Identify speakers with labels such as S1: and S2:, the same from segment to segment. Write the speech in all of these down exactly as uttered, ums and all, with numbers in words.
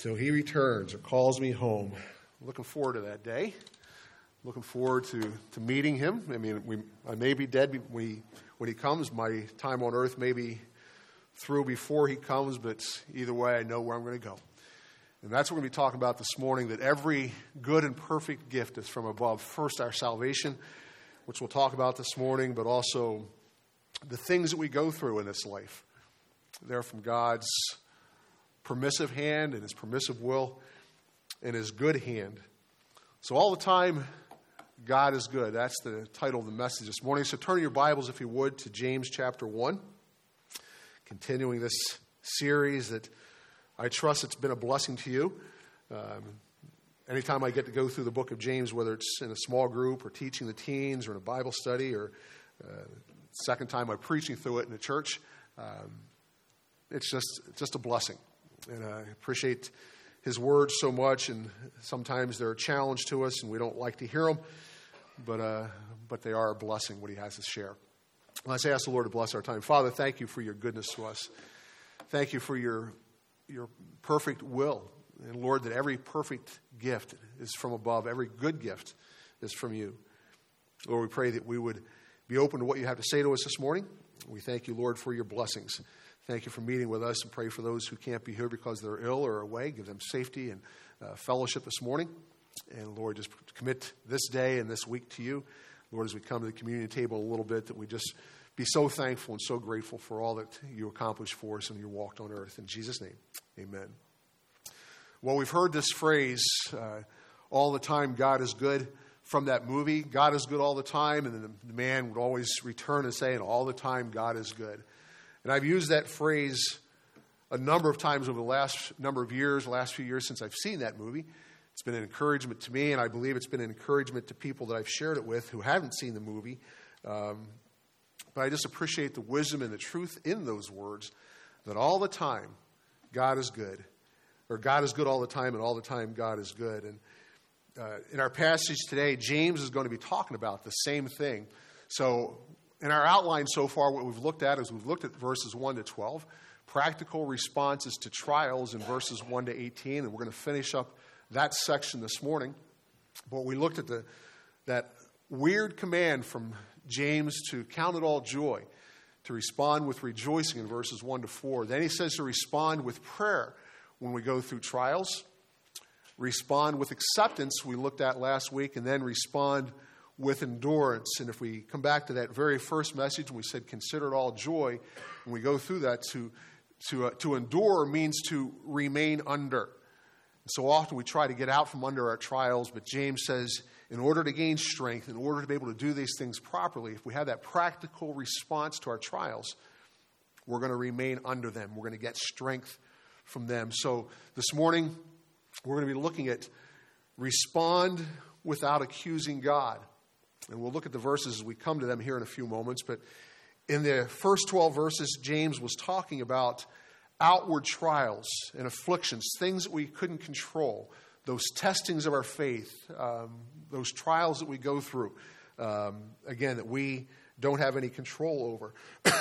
S1: till he returns or calls me home. Looking forward to that day. Looking forward to, to meeting him. I mean, we, I may be dead when he, when he comes. My time on earth may be through before he comes, but either way, I know where I'm going to go. And that's what we're going to be talking about this morning, that every good and perfect gift is from above. First, our salvation, which we'll talk about this morning, but also the things that we go through in this life. They're from God's permissive hand and his permissive will and his good hand. So all the time, God is good. That's the title of the message this morning. So turn your Bibles, if you would, to James chapter one. Continuing this series that I trust it's been a blessing to you. Um, anytime I get to go through the book of James, whether it's in a small group or teaching the teens or in a Bible study or uh, second time I'm preaching through it in a church, um, it's just it's just a blessing. And I appreciate his words so much, and sometimes they're a challenge to us and we don't like to hear them, but uh, but they are a blessing, what he has to share. Let's ask the Lord to bless our time. Father, thank you for your goodness to us. Thank you for your your perfect will. And Lord, that every perfect gift is from above. Every good gift is from you. Lord, we pray that we would be open to what you have to say to us this morning. We thank you, Lord, for your blessings. Thank you for meeting with us, and pray for those who can't be here because they're ill or away. Give them safety and uh, fellowship this morning. And Lord, just commit this day and this week to you. Lord, as we come to the communion table a little bit, that we just be so thankful and so grateful for all that you accomplished for us and you walked on earth. In Jesus' name, amen. Well, we've heard this phrase uh, all the time, God is good, from that movie. God is good all the time. And then the man would always return and say, and all the time, God is good. And I've used that phrase a number of times over the last number of years, the last few years since I've seen that movie. It's been an encouragement to me, and I believe it's been an encouragement to people that I've shared it with who haven't seen the movie. Um, but I just appreciate the wisdom and the truth in those words, that all the time, God is good. Or God is good all the time, and all the time, God is good. And uh, in our passage today, James is going to be talking about the same thing. So in our outline so far, what we've looked at is we've looked at verses one to twelve, practical responses to trials in verses one to eighteen, and we're going to finish up that section this morning. But we looked at the that weird command from James to count it all joy, to respond with rejoicing in verses one to four. Then he says to respond with prayer when we go through trials, respond with acceptance we looked at last week, and then respond with endurance. And if we come back to that very first message, we said consider it all joy, when we go through that, to to uh, to endure means to remain under. So often we try to get out from under our trials, but James says in order to gain strength, in order to be able to do these things properly, if we have that practical response to our trials, we're going to remain under them. We're going to get strength from them. So this morning, we're going to be looking at respond without accusing God. And we'll look at the verses as we come to them here in a few moments. But in the first twelve verses, James was talking about outward trials and afflictions, things that we couldn't control, those testings of our faith, um, those trials that we go through, um, again, that we don't have any control over.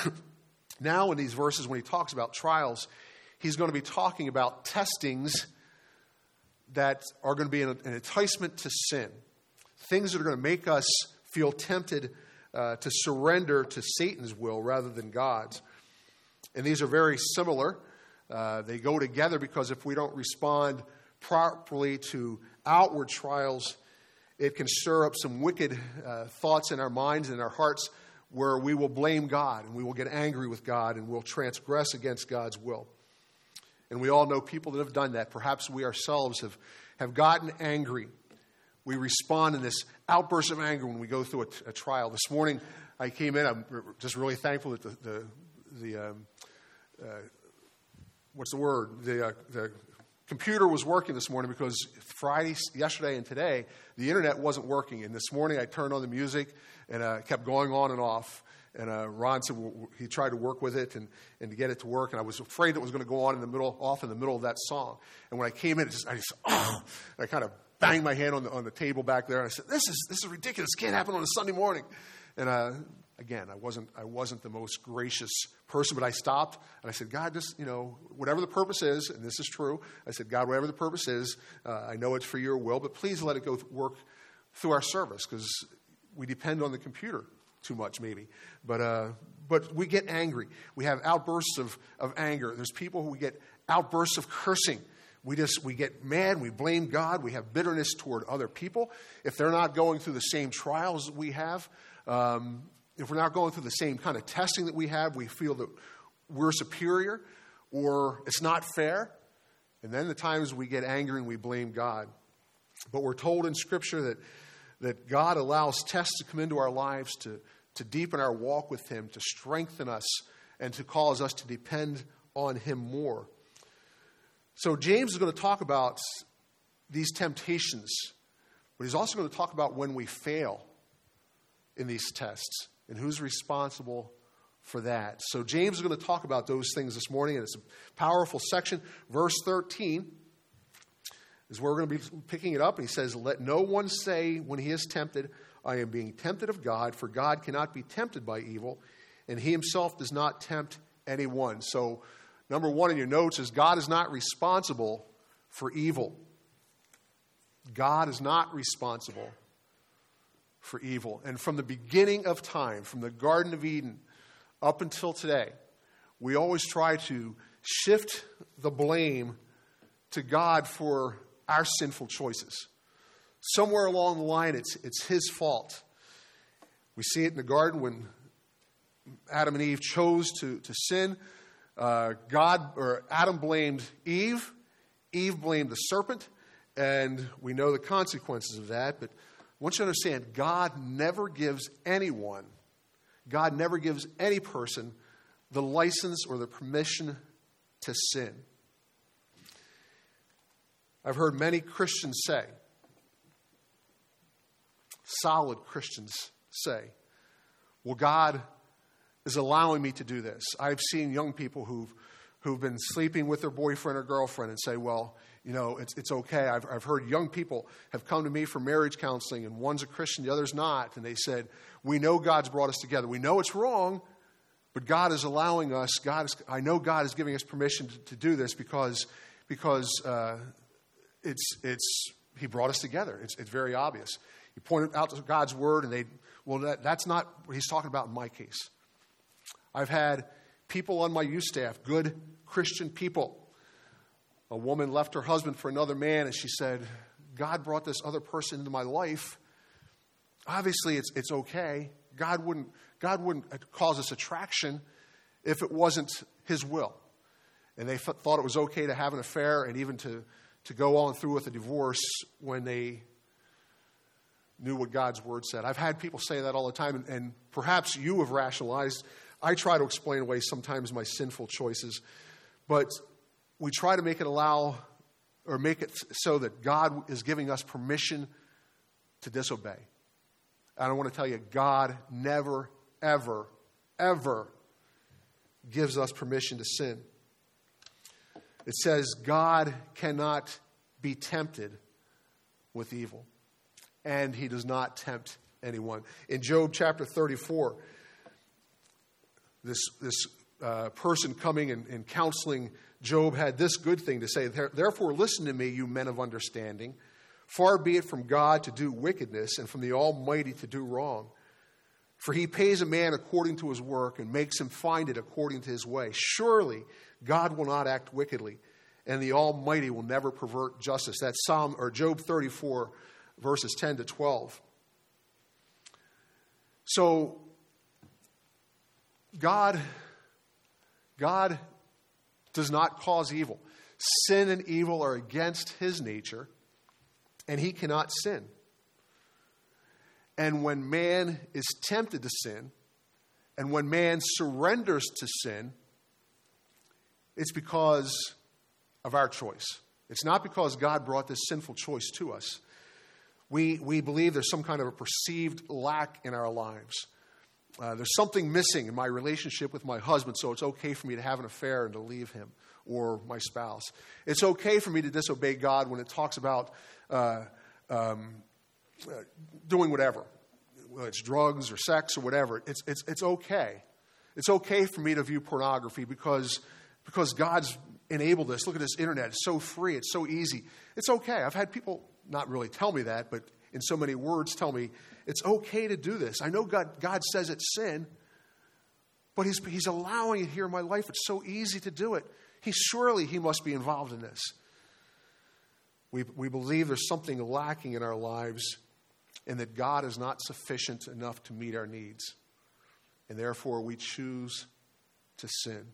S1: Now in these verses, when he talks about trials, he's going to be talking about testings that are going to be an, an enticement to sin, things that are going to make us feel tempted uh, to surrender to Satan's will rather than God's. And these are very similar. Uh, they go together because if we don't respond properly to outward trials, it can stir up some wicked uh, thoughts in our minds and in our hearts where we will blame God and we will get angry with God and we'll transgress against God's will. And we all know people that have done that. Perhaps we ourselves have, have gotten angry. We respond in this outburst of anger when we go through a, a trial. This morning I came in, I'm just really thankful that the, the, the um, uh, what's the word? The, uh, the computer was working this morning because Friday, yesterday, and today, the internet wasn't working. And this morning I turned on the music and uh, kept going on and off. And uh, Ron said well, he tried to work with it and, and to get it to work. And I was afraid it was going to go on in the middle, off in the middle of that song. And when I came in, it just, I just, oh, I kind of banged my hand on the on the table back there. And I said, "This is this is ridiculous. It can't happen on a Sunday morning." And uh, Again, I wasn't I wasn't the most gracious person, but I stopped and I said, God, just, you know, whatever the purpose is, and this is true, I said, God, whatever the purpose is, uh, I know it's for your will, but please let it go th- work through our service, because we depend on the computer too much, maybe. But uh, but we get angry. We have outbursts of, of anger. There's people who get outbursts of cursing. We just we get mad. We blame God. We have bitterness toward other people. If they're not going through the same trials that we have, um, if we're not going through the same kind of testing that we have, we feel that we're superior or it's not fair. And then the times we get angry and we blame God. But we're told in Scripture that, that God allows tests to come into our lives to, to deepen our walk with Him, to strengthen us, and to cause us to depend on Him more. So James is going to talk about these temptations, but he's also going to talk about when we fail in these tests and who's responsible for that. So James is going to talk about those things this morning, and it's a powerful section. Verse thirteen is where we're going to be picking it up. And he says, let no one say when he is tempted, I am being tempted of God, for God cannot be tempted by evil, and He Himself does not tempt anyone. So number one in your notes is God is not responsible for evil. God is not responsible for evil. And from the beginning of time, from the Garden of Eden up until today, we always try to shift the blame to God for our sinful choices. Somewhere along the line, it's, it's His fault. We see it in the garden when Adam and Eve chose to, to sin. Uh, God or Adam blamed Eve. Eve blamed the serpent. And we know the consequences of that. But I want you to understand, God never gives anyone, God never gives any person the license or the permission to sin. I've heard many Christians say, solid Christians say, well, God is allowing me to do this. I've seen young people who've who've been sleeping with their boyfriend or girlfriend and say, well, you know, it's it's okay. I've I've heard young people have come to me for marriage counseling, and one's a Christian, the other's not. And they said, we know God's brought us together. We know it's wrong, but God is allowing us. God is, I know God is giving us permission to, to do this because because uh, it's it's He brought us together. It's it's very obvious. You point out to God's word, and they well, that, that's not what He's talking about in my case. I've had people on my youth staff, good Christian people. A woman left her husband for another man, and she said, God brought this other person into my life. Obviously, it's it's okay. God wouldn't God wouldn't cause us attraction if it wasn't His will. And they f- thought it was okay to have an affair and even to, to go on through with a divorce when they knew what God's word said. I've had people say that all the time, and, and perhaps you have rationalized. I try to explain away sometimes my sinful choices, but we try to make it allow or make it so that God is giving us permission to disobey. And I want to tell you, God never, ever, ever gives us permission to sin. It says God cannot be tempted with evil, and He does not tempt anyone. In Job chapter thirty-four, this, this uh, person coming and, and counseling Job had this good thing to say. Therefore, listen to me, you men of understanding. Far be it from God to do wickedness, and from the Almighty to do wrong. For He pays a man according to his work, and makes him find it according to his way. Surely God will not act wickedly, and the Almighty will never pervert justice. That's Psalm or Job thirty-four, verses ten to twelve. So God, God does not cause evil. Sin and evil are against His nature, and He cannot sin. And when man is tempted to sin, and when man surrenders to sin, it's because of our choice. It's not because God brought this sinful choice to us. We, we believe there's some kind of a perceived lack in our lives. Uh, there's something missing in my relationship with my husband, so it's okay for me to have an affair and to leave him, or my spouse. It's okay for me to disobey God when it talks about uh, um, uh, doing whatever. whether it's drugs or sex or whatever, it's, it's, it's okay. It's okay for me to view pornography because, because God's enabled this. Look at this internet. It's so free. It's so easy. It's okay. I've had people not really tell me that, but in so many words tell me it's okay to do this. I know God, God says it's sin, but he's, he's allowing it here in my life. It's so easy to do it. He surely he must be involved in this. We, we believe there's something lacking in our lives and that God is not sufficient enough to meet our needs. And therefore, we choose to sin.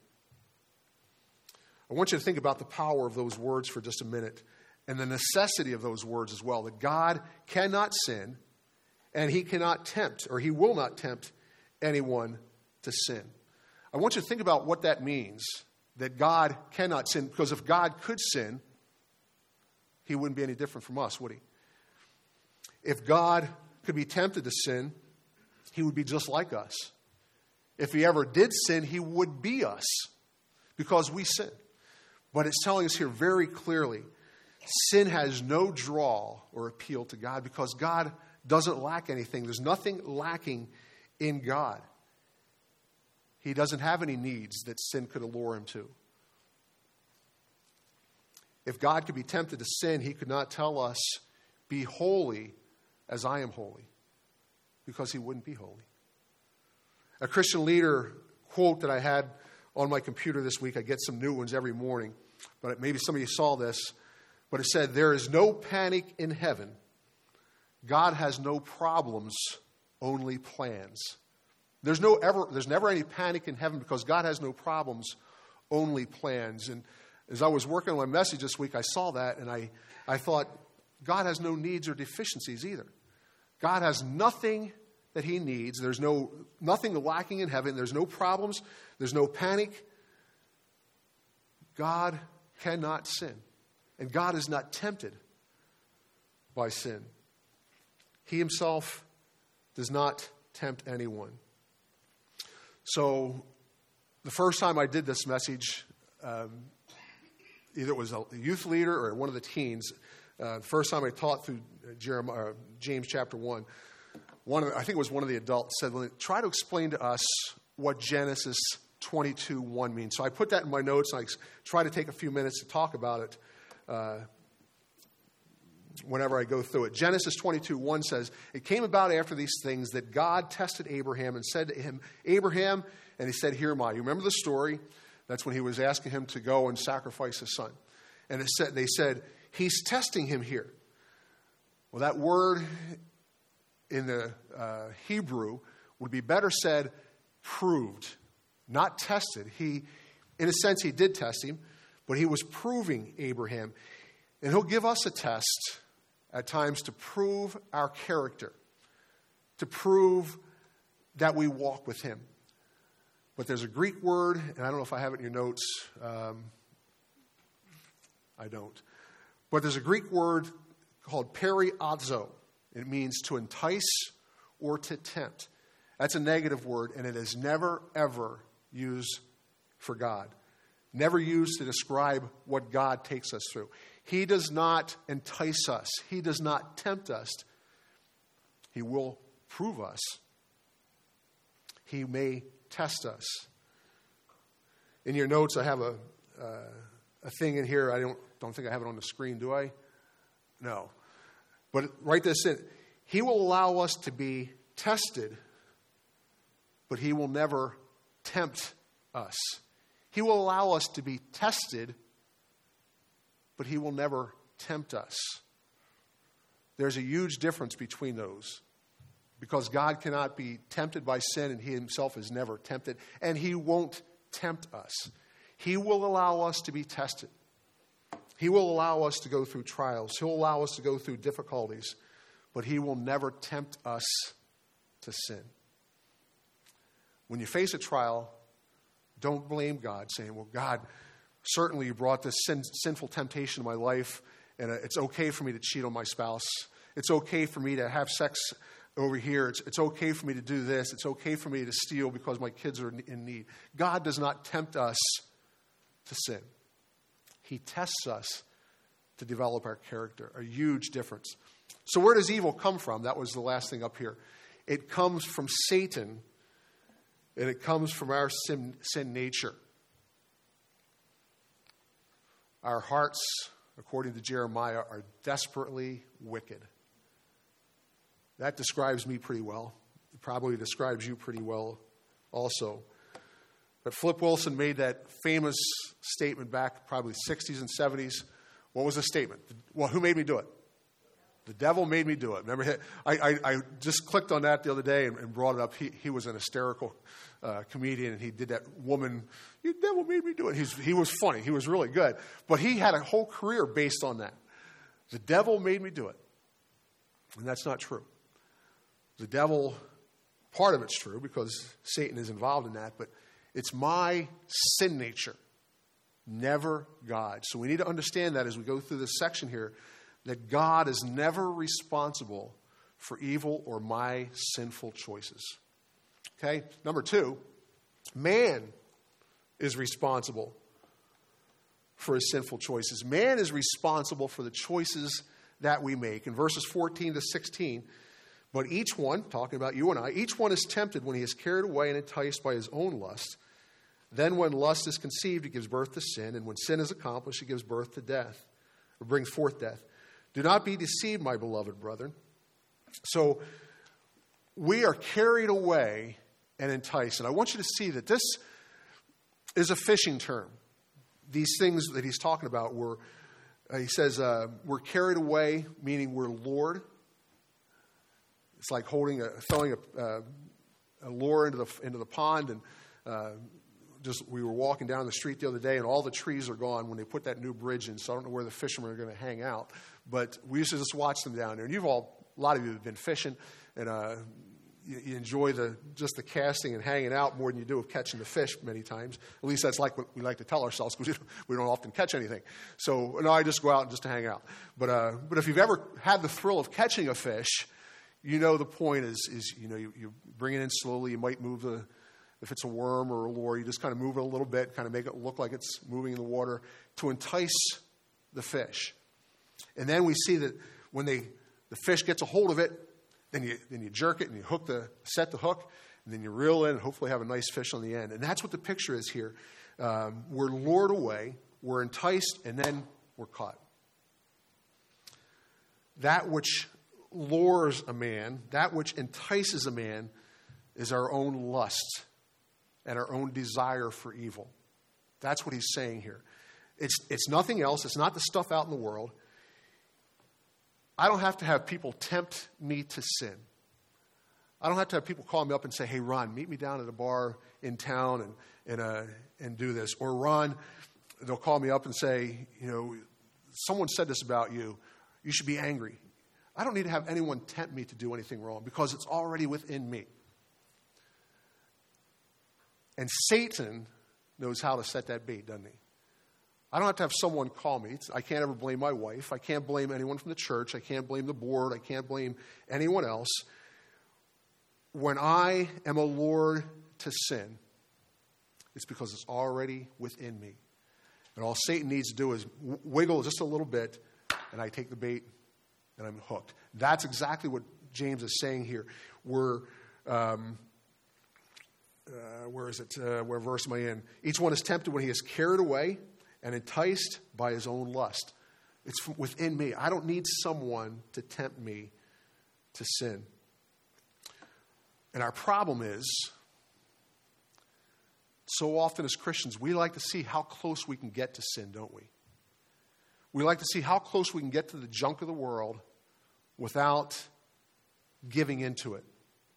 S1: I want you to think about the power of those words for just a minute and the necessity of those words as well, that God cannot sin and he cannot tempt, or he will not tempt anyone to sin. I want you to think about what that means, that God cannot sin, because if God could sin, he wouldn't be any different from us, would he? If God could be tempted to sin, he would be just like us. If he ever did sin, he would be us because we sin. But it's telling us here very clearly, sin has no draw or appeal to God because God doesn't lack anything. There's nothing lacking in God. He doesn't have any needs that sin could allure him to. If God could be tempted to sin, he could not tell us, be holy as I am holy, because he wouldn't be holy. A Christian leader quote that I had on my computer this week, I get some new ones every morning, but maybe some of you saw this, but it said, there is no panic in heaven. God has no problems, only plans. There's no ever, there's never any panic in heaven because God has no problems, only plans. And as I was working on my message this week, I saw that and I, I thought, God has no needs or deficiencies either. God has nothing that he needs. There's no nothing lacking in heaven. There's no problems. There's no panic. God cannot sin. And God is not tempted by sin. He himself does not tempt anyone. So the first time I did this message, um, either it was a youth leader or one of the teens, uh, the first time I taught through Jeremiah, James chapter one, one of the, I think it was one of the adults said, try to explain to us what Genesis twenty-two one means. So I put that in my notes, and I try to take a few minutes to talk about it uh, whenever I go through it. Genesis twenty-two one says, it came about after these things that God tested Abraham and said to him, Abraham, and he said, here am I. You remember the story? That's when he was asking him to go and sacrifice his son. And it said, they said, he's testing him here. Well, that word in the uh, Hebrew would be better said proved, not tested. He, in a sense, he did test him, but he was proving Abraham. And he'll give us a test at times to prove our character, to prove that we walk with him. But there's a Greek word, and I don't know if I have it in your notes. Um, I don't. But there's a Greek word called periazo. It means to entice or to tempt. That's a negative word, and it is never, ever used for God. Never used to describe what God takes us through. He does not entice us. He does not tempt us. He will prove us. He may test us. In your notes, I have a uh, a thing in here. I don't don't think I have it on the screen, do I? No. But write this in. He will allow us to be tested, but he will never tempt us. He will allow us to be tested, but he will never tempt us. There's a huge difference between those, because God cannot be tempted by sin, and he himself is never tempted, and he won't tempt us. He will allow us to be tested. He will allow us to go through trials. He'll allow us to go through difficulties, but he will never tempt us to sin. When you face a trial, don't blame God, saying, well, God, certainly you brought this sin, sinful temptation to my life, and it's okay for me to cheat on my spouse. It's okay for me to have sex over here. It's, it's okay for me to do this. It's okay for me to steal because my kids are in need. God does not tempt us to sin. He tests us to develop our character. A huge difference. So where does evil come from? That was the last thing up here. it comes from Satan, and it comes from our sin, sin nature. Our hearts, according to Jeremiah, are desperately wicked. That describes me pretty well. It probably describes you pretty well also. But Flip Wilson made that famous statement back probably sixties and seventies. What was the statement? Well, who made me do it? The devil made me do it. Remember, I, I, I just clicked on that the other day and, and brought it up. He, he was an hysterical uh, comedian, and he did that woman, "You devil made me do it." He's, he was funny. He was really good. But he had a whole career based on that. The devil made me do it. And that's not true. The devil, part of it's true because Satan is involved in that, but it's my sin nature, never God. So we need to understand that as we go through this section here, that God is never responsible for evil or my sinful choices. Okay? Number two, man is responsible for his sinful choices. Man is responsible for the choices that we make. In verses fourteen to sixteen, but each one, talking about you and I, each one is tempted when he is carried away and enticed by his own lust. Then when lust is conceived, it gives birth to sin. And when sin is accomplished, it gives birth to death, or brings forth death. Do not be deceived, my beloved brethren. So we are carried away and enticed. And I want you to see that this is a fishing term. These things that he's talking about were, uh, he says, uh, we're carried away, meaning we're lured. It's like holding a, throwing a, uh, a lure into the into the pond, and uh, just we were walking down the street the other day, and all the trees are gone when they put that new bridge in. So I don't know where the fishermen are going to hang out, but we used to just watch them down there. And you've all, a lot of you have been fishing, and uh, you, you enjoy the just the casting and hanging out more than you do of catching the fish many times. At least that's like what we like to tell ourselves, because we don't, we don't often catch anything. So no, I just go out just to hang out. But uh, but if you've ever had the thrill of catching a fish, you know the point is, is you know, you, you bring it in slowly. You might move the, if it's a worm or a lure, you just kind of move it a little bit, kind of make it look like it's moving in the water to entice the fish. And then we see that when they, the fish gets a hold of it, then you, then you jerk it and you hook the, set the hook, and then you reel in and hopefully have a nice fish on the end. And that's what the picture is here. Um, we're lured away, we're enticed, and then we're caught. That which lures a man, that which entices a man, is our own lust and our own desire for evil. That's what he's saying here. It's, it's nothing else. It's not the stuff out in the world. I don't have to have people tempt me to sin. I don't have to have people call me up and say, "Hey, Ron, meet me down at a bar in town and and uh, and do this." Or, "Ron," they'll call me up and say, "You know, someone said this about you. You should be angry." I don't need to have anyone tempt me to do anything wrong because it's already within me. And Satan knows how to set that bait, doesn't he? I don't have to have someone call me. It's, I can't ever blame my wife. I can't blame anyone from the church. I can't blame the board. I can't blame anyone else. When I am allured to sin, it's because it's already within me. And all Satan needs to do is w- wiggle just a little bit, and I take the bait, and I'm hooked. That's exactly what James is saying here. We're, um, uh, where is it? Uh, where verse am I in? Each one is tempted when he is carried away and enticed by his own lust. It's within me. I don't need someone to tempt me to sin. And our problem is, so often as Christians, we like to see how close we can get to sin, don't we? We like to see how close we can get to the junk of the world without giving into it.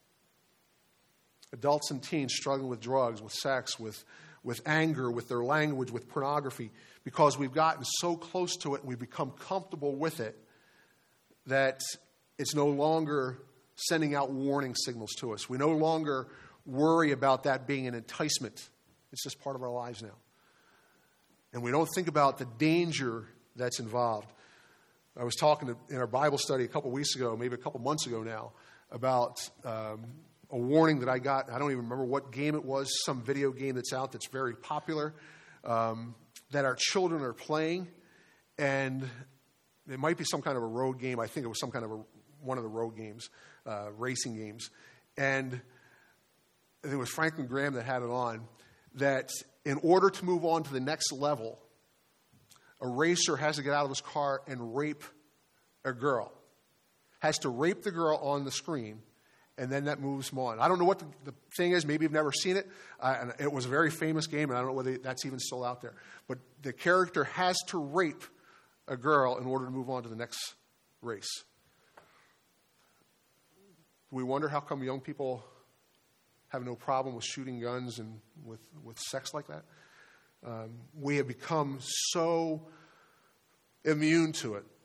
S1: Adults and teens struggling with drugs, with sex, with, with anger, with their language, with pornography, because we've gotten so close to it and we've become comfortable with it that it's no longer sending out warning signals to us. We no longer worry about that being an enticement. It's just part of our lives now. And we don't think about the danger that's involved. I was talking to, in our Bible study a couple weeks ago, maybe a couple months ago now, about um, a warning that I got. I don't even remember what game it was, some video game that's out that's very popular, um, that our children are playing. And it might be some kind of a road game. I think it was some kind of a, one of the road games, uh, racing games. and I think it was Franklin Graham that had it on, that in order to move on to the next level, a racer has to get out of his car and rape a girl. Has to rape the girl on the screen, and then that moves him on. I don't know what the, the thing is. Maybe you've never seen it. Uh, and it was a very famous game, and I don't know whether that's even still out there. But the character has to rape a girl in order to move on to the next race. We wonder how come young people have no problem with shooting guns and with, with sex like that. Um, we have become so immune to it.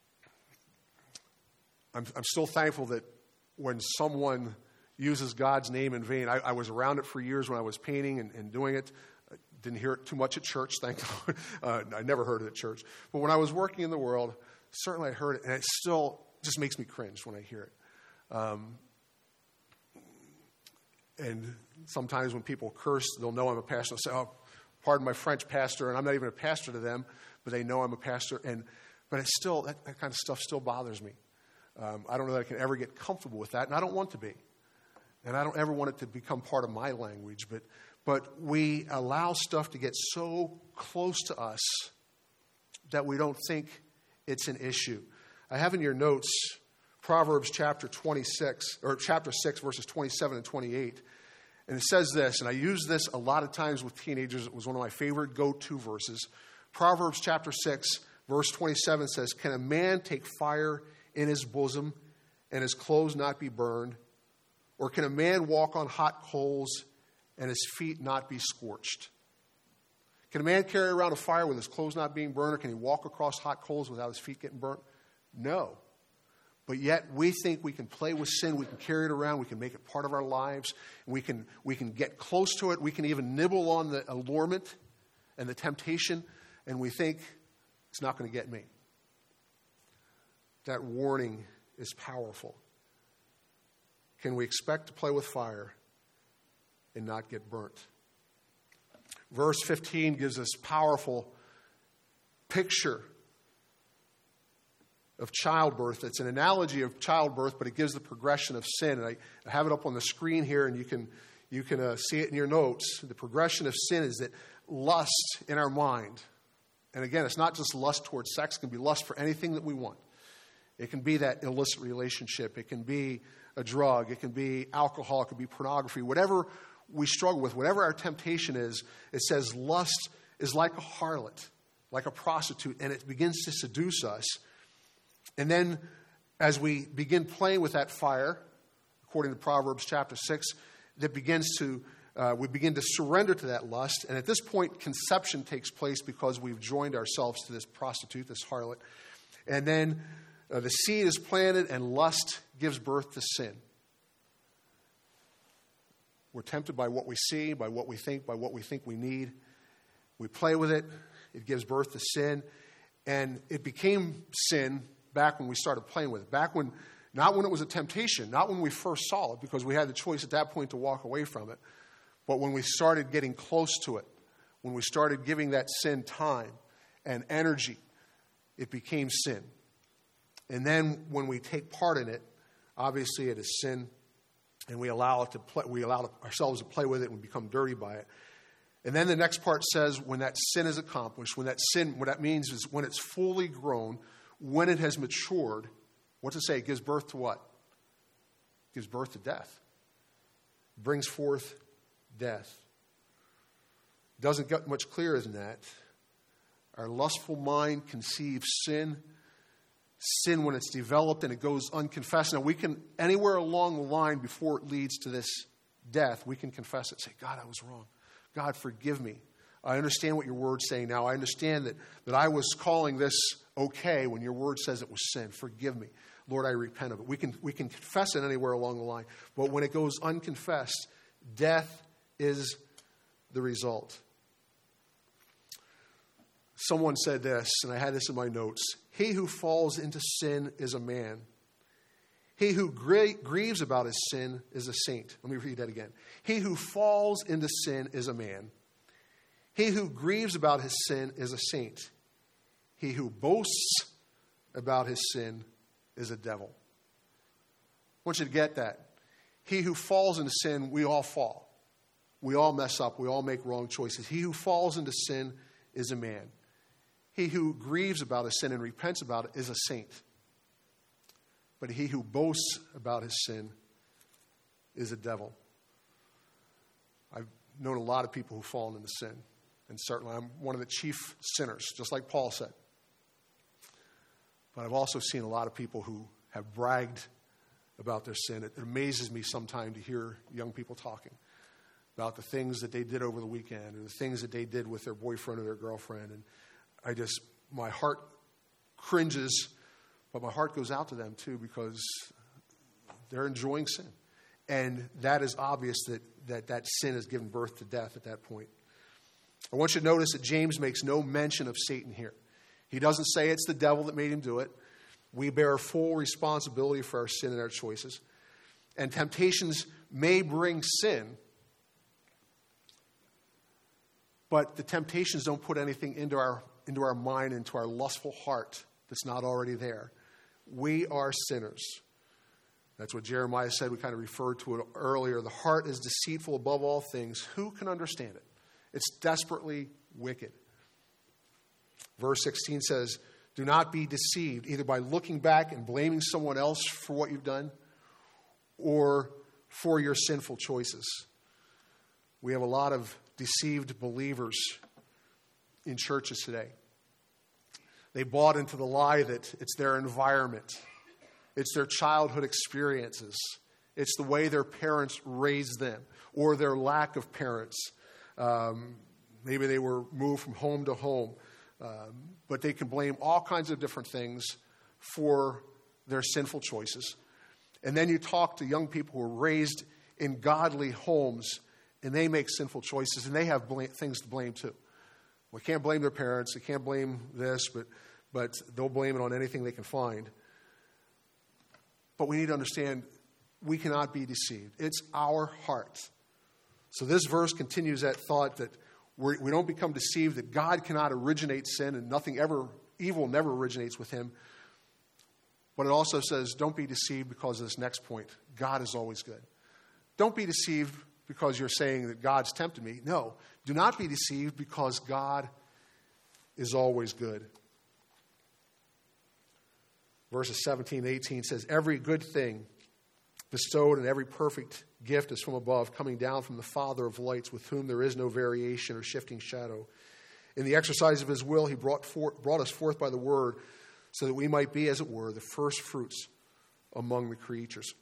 S1: I'm, I'm still thankful that when someone uses God's name in vain, I, I was around it for years when I was painting and, and doing it. I didn't hear it too much at church, thank God. Uh, I never heard it at church. But when I was working in the world, certainly I heard it, and it still just makes me cringe when I hear it. Um, and sometimes when people curse, they'll know I'm a pastor. They'll say, oh, pardon my French, pastor, and I'm not even a pastor to them, but they know I'm a pastor. And But it's still, that, that kind of stuff still bothers me. Um, I don't know that I can ever get comfortable with that, and I don't want to be. And I don't ever want it to become part of my language. But, but we allow stuff to get so close to us that we don't think it's an issue. I have in your notes Proverbs chapter twenty-six, or chapter six, verses twenty-seven and twenty-eight. And it says this, and I use this a lot of times with teenagers. It was one of my favorite go-to verses. Proverbs chapter six, verse twenty-seven says, "Can a man take fire in his bosom and his clothes not be burned? Or can a man walk on hot coals and his feet not be scorched?" Can a man carry around a fire with his clothes not being burned, or can he walk across hot coals without his feet getting burnt? No. But yet we think we can play with sin, we can carry it around, we can make it part of our lives, we can, we can get close to it, we can even nibble on the allurement and the temptation, and we think it's not going to get me. That warning is powerful. Can we expect to play with fire and not get burnt? Verse fifteen gives us powerful picture of childbirth. It's an analogy of childbirth, but it gives the progression of sin. And I, I have it up on the screen here, and you can you can uh, see it in your notes. The progression of sin is that lust in our mind, and again, it's not just lust towards sex. It can be lust for anything that we want. It can be that illicit relationship. It can be a drug. It can be alcohol. It can be pornography. Whatever we struggle with, whatever our temptation is, it says lust is like a harlot, like a prostitute, and it begins to seduce us. And then as we begin playing with that fire, according to Proverbs chapter six, that begins to, uh, we begin to surrender to that lust. And at this point, conception takes place because we've joined ourselves to this prostitute, this harlot. And then uh, the seed is planted and lust gives birth to sin. We're tempted by what we see, by what we think, by what we think we need. We play with it. It gives birth to sin. And it became sin back when we started playing with it. Back when, not when it was a temptation, not when we first saw it, because we had the choice at that point to walk away from it, but when we started getting close to it, when we started giving that sin time and energy, it became sin. And then when we take part in it, obviously it is sin, and we allow it to play, we allow ourselves to play with it and we become dirty by it. And then the next part says when that sin is accomplished, when that sin, what that means is when it's fully grown, when it has matured, what's it say? It gives birth to what? It gives birth to death. It brings forth death. It doesn't get much clearer than that. Our lustful mind conceives sin. Sin, when it's developed and it goes unconfessed. Now, we can, anywhere along the line before it leads to this death, we can confess it. Say, God, I was wrong. God, forgive me. I understand what your word's saying now. I understand that, that I was calling this okay when your word says it was sin. Forgive me. Lord, I repent of it. We can, we can confess it anywhere along the line. But when it goes unconfessed, death is the result. Someone said this, and I had this in my notes. He who falls into sin is a man. He who gr- grieves about his sin is a saint. Let me read that again. He who falls into sin is a man. He who grieves about his sin is a saint. He who boasts about his sin is a devil. I want you to get that. He who falls into sin, we all fall. We all mess up. We all make wrong choices. He who falls into sin is a man. He who grieves about his sin and repents about it is a saint. But he who boasts about his sin is a devil. I've known a lot of people who've fallen into sin. And certainly I'm one of the chief sinners, just like Paul said. But I've also seen a lot of people who have bragged about their sin. It amazes me sometimes to hear young people talking about the things that they did over the weekend and the things that they did with their boyfriend or their girlfriend. And I just, my heart cringes, but my heart goes out to them too because they're enjoying sin. And that is obvious that that, that sin has given birth to death at that point. I want you to notice that James makes no mention of Satan here. He doesn't say it's the devil that made him do it. We bear full responsibility for our sin and our choices. And temptations may bring sin, but the temptations don't put anything into our into our mind, into our lustful heart that's not already there. We are sinners. That's what Jeremiah said. We kind of referred to it earlier. The heart is deceitful above all things. Who can understand it? It's desperately wicked. Verse sixteen says, do not be deceived, either by looking back and blaming someone else for what you've done or for your sinful choices. We have a lot of deceived believers in churches today. They bought into the lie that it's their environment, it's their childhood experiences, it's the way their parents raised them, or their lack of parents. Um, maybe they were moved from home to home, um, but they can blame all kinds of different things for their sinful choices. And then you talk to young people who are raised in godly homes, and they make sinful choices, and they have blame, things to blame too. We can't blame their parents. They can't blame this, but but they'll blame it on anything they can find. But we need to understand we cannot be deceived. It's our heart. So this verse continues that thought that we're, we don't become deceived, that God cannot originate sin and nothing ever, evil never originates with him. But it also says don't be deceived because of this next point. God is always good. Don't be deceived because you're saying that God's tempted me. No, do not be deceived because God is always good. Verses seventeen and eighteen says, every good thing bestowed and every perfect gift is from above, coming down from the Father of lights, with whom there is no variation or shifting shadow. In the exercise of his will, he brought, forth, brought us forth by the word, so that we might be, as it were, the first fruits among the creatures.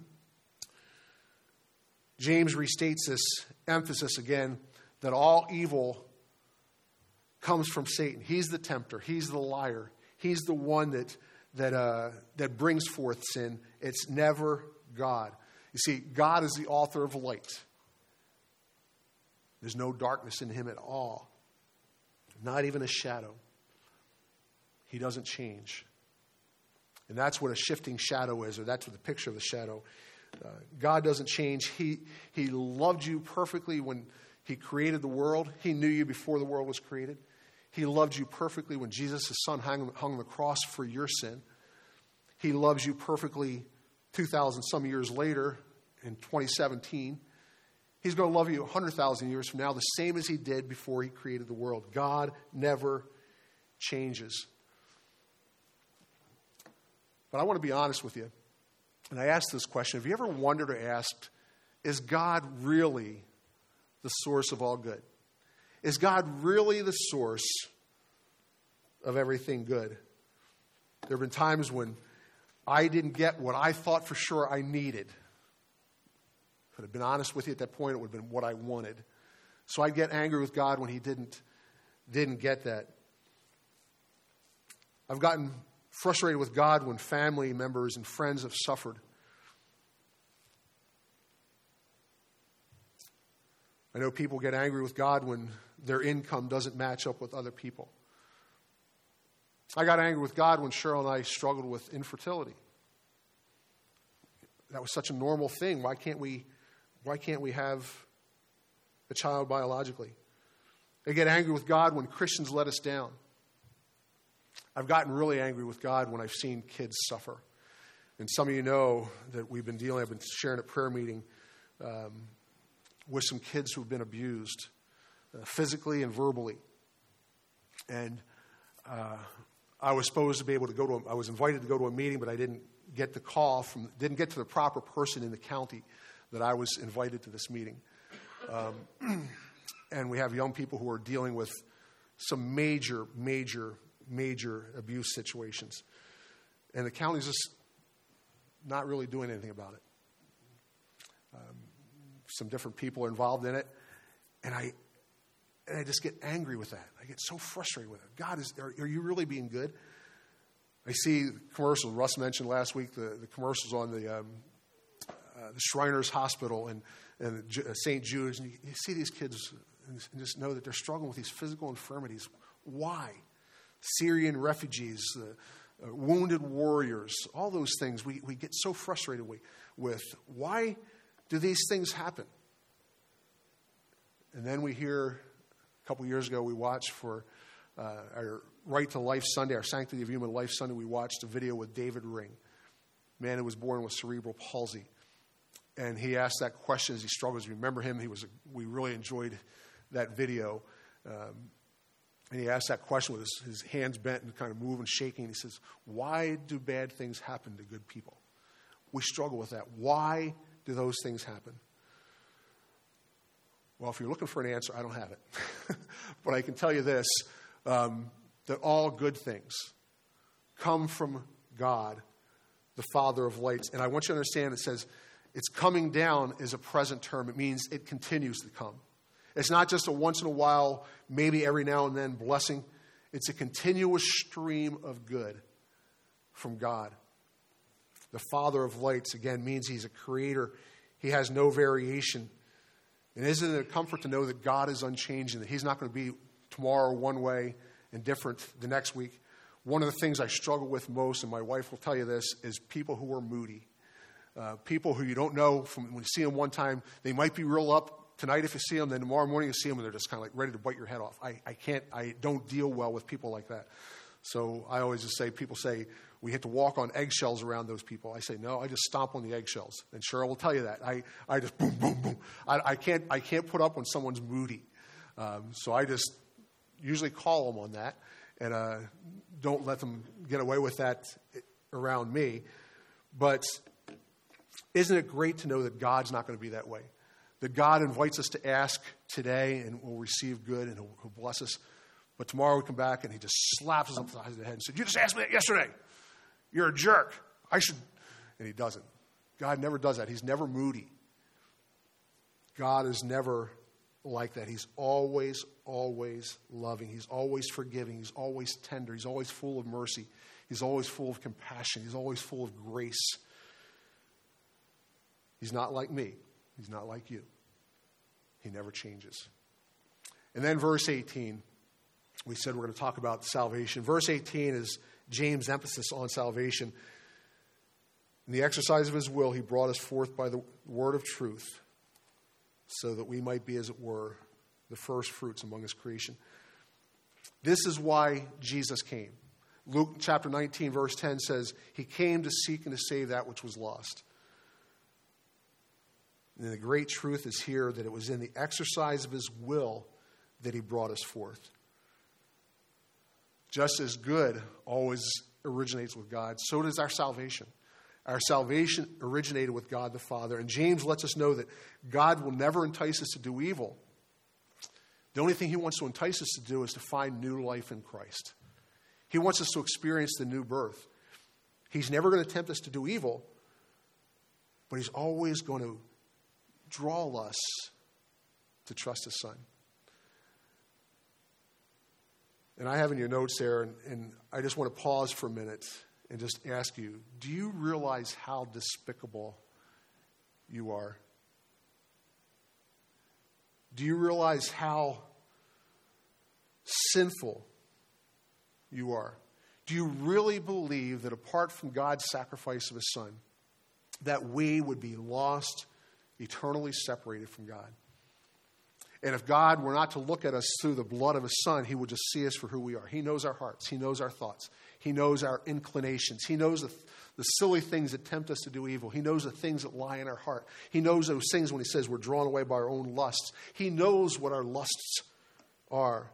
S1: James restates this emphasis again, that all evil comes from Satan. He's the tempter. He's the liar. He's the one that that uh, that brings forth sin. It's never God. You see, God is the author of light. There's no darkness in him at all. Not even a shadow. He doesn't change. And that's what a shifting shadow is, or that's what the picture of the shadow. Uh, God doesn't change. He, he loved you perfectly when he created the world. He knew you before the world was created. He loved you perfectly when Jesus, his son, hung, hung on the cross for your sin. He loves you perfectly two thousand some years later in twenty seventeen. He's going to love you one hundred thousand years from now, the same as he did before he created the world. God never changes. But I want to be honest with you. And I asked this question. Have you ever wondered or asked, is God really the source of all good? Is God really the source of everything good? There have been times when I didn't get what I thought for sure I needed. If I'd have been honest with you at that point, it would have been what I wanted. So I'd get angry with God when he didn't, didn't get that. I've gotten frustrated with God when family members and friends have suffered. I know people get angry with God when their income doesn't match up with other people. I got angry with God when Cheryl and I struggled with infertility. That was such a normal thing. Why can't we, why can't we have a child biologically? I get angry with God when Christians let us down. I've gotten really angry with God when I've seen kids suffer. And some of you know that we've been dealing, I've been sharing at prayer meeting um, with some kids who've been abused uh, physically and verbally. And uh, I was supposed to be able to go to, a, I was invited to go to a meeting, but I didn't get the call from, didn't get to the proper person in the county that I was invited to this meeting. Um, and we have young people who are dealing with some major, major, major abuse situations. And the county's just not really doing anything about it. Um, some different people are involved in it. And I and I just get angry with that. I get so frustrated with it. God, is are, are you really being good? I see commercials. Russ mentioned last week the, the commercials on the um, uh, the Shriners Hospital and, and Saint Jude's. And you, you see these kids and just know that they're struggling with these physical infirmities. Why? Syrian refugees, uh, uh, wounded warriors, all those things we, we get so frustrated with. Why do these things happen? And then we hear, a couple years ago, we watched for uh, our Right to Life Sunday, our Sanctity of Human Life Sunday, we watched a video with David Ring, a man who was born with cerebral palsy. And he asked that question as he struggles. Remember him? He was. A, we really enjoyed that video. Um, and he asked that question with his, his hands bent and kind of moving, shaking. He says, why do bad things happen to good people? We struggle with that. Why do those things happen? Well, if you're looking for an answer, I don't have it. But I can tell you this, um, that all good things come from God, the Father of lights. And I want you to understand it says it's coming down is a present term. It means it continues to come. It's not just a once in a while, maybe every now and then blessing. It's a continuous stream of good from God. The Father of lights, again, means he's a creator. He has no variation. And isn't it a comfort to know that God is unchanging, that he's not going to be tomorrow one way and different the next week? One of the things I struggle with most, and my wife will tell you this, is people who are moody. Uh, people who you don't know from when you see them one time, they might be real up tonight if you see them, then tomorrow morning you see them and they're just kind of like ready to bite your head off. I, I can't, I don't deal well with people like that. So I always just say, people say, we have to walk on eggshells around those people. I say, no, I just stomp on the eggshells. And Cheryl will tell you that. I, I just boom, boom, boom. I, I can't, I can't put up when someone's moody. Um, so I just usually call them on that and uh, don't let them get away with that around me. But isn't it great to know that God's not going to be that way? That God invites us to ask today and we'll receive good and he'll, he'll bless us. But tomorrow we come back and he just slaps us upside the head and said, you just asked me that yesterday. You're a jerk. I should. And he doesn't. God never does that. He's never moody. God is never like that. He's always, always loving. He's always forgiving. He's always tender. He's always full of mercy. He's always full of compassion. He's always full of grace. He's not like me. He's not like you. He never changes. And then verse eighteen, we said we're going to talk about salvation. Verse eighteen is James' emphasis on salvation. In the exercise of his will, he brought us forth by the word of truth so that we might be, as it were, the first fruits among his creation. This is why Jesus came. Luke chapter nineteen, verse ten says, he came to seek and to save that which was lost. And the great truth is here that it was in the exercise of his will that he brought us forth. Just as good always originates with God, so does our salvation. Our salvation originated with God the Father. And James lets us know that God will never entice us to do evil. The only thing he wants to entice us to do is to find new life in Christ. He wants us to experience the new birth. He's never going to tempt us to do evil, but he's always going to draw us to trust his Son. And I have in your notes there, and, and I just want to pause for a minute and just ask you, do you realize how despicable you are? Do you realize how sinful you are? Do you really believe that apart from God's sacrifice of his Son, that we would be lost, eternally separated from God? And if God were not to look at us through the blood of his Son, he would just see us for who we are. He knows our hearts. He knows our thoughts. He knows our inclinations. He knows the, the silly things that tempt us to do evil. He knows the things that lie in our heart. He knows those things when he says we're drawn away by our own lusts. He knows what our lusts are.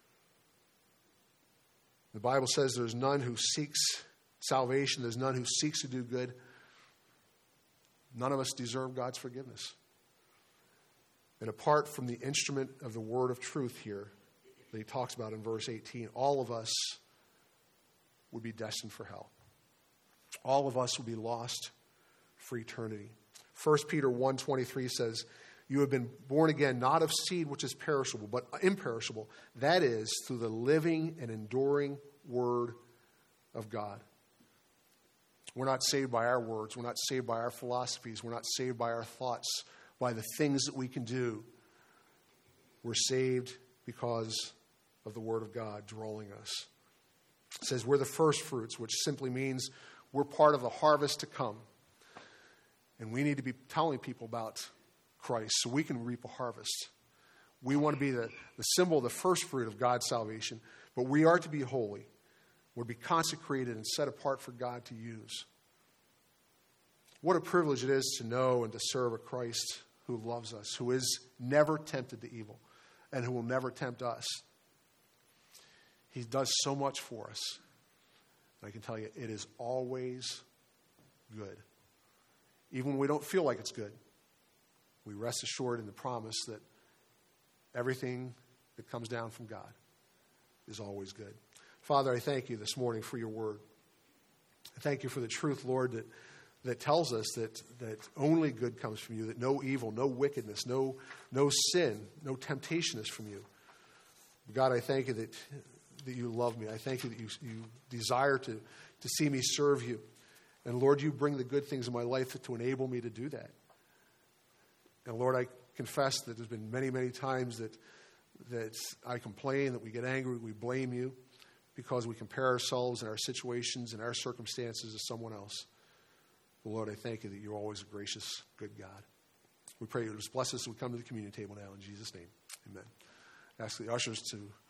S1: The Bible says there's none who seeks salvation. There's none who seeks to do good. None of us deserve God's forgiveness. And apart from the instrument of the word of truth here that he talks about in verse eighteen, all of us would be destined for hell. All of us would be lost for eternity. First Peter one twenty-three says, you have been born again, not of seed which is perishable, but imperishable. That is, through the living and enduring word of God. We're not saved by our words. We're not saved by our philosophies. We're not saved by our thoughts, by the things that we can do. We're saved because of the word of God drawing us. It says we're the first fruits, which simply means we're part of the harvest to come. And we need to be telling people about Christ so we can reap a harvest. We want to be the, the symbol, the first fruit of God's salvation, but we are to be holy. We're to be consecrated and set apart for God to use. What a privilege it is to know and to serve a Christ who loves us, who is never tempted to evil, and who will never tempt us. He does so much for us. I can tell you, it is always good. Even when we don't feel like it's good, we rest assured in the promise that everything that comes down from God is always good. Father, I thank you this morning for your word. I thank you for the truth, Lord, that, that tells us that, that only good comes from you, that no evil, no wickedness, no, no sin, no temptation is from you. God, I thank you that, that you love me. I thank you that you, you desire to, to see me serve you. And Lord, you bring the good things in my life to enable me to do that. And Lord, I confess that there's been many, many times that, that I complain, that we get angry, we blame you because we compare ourselves and our situations and our circumstances to someone else. But Lord, I thank you that you're always a gracious, good God. We pray you just bless us as we come to the communion table now in Jesus' name. Amen. I ask the ushers to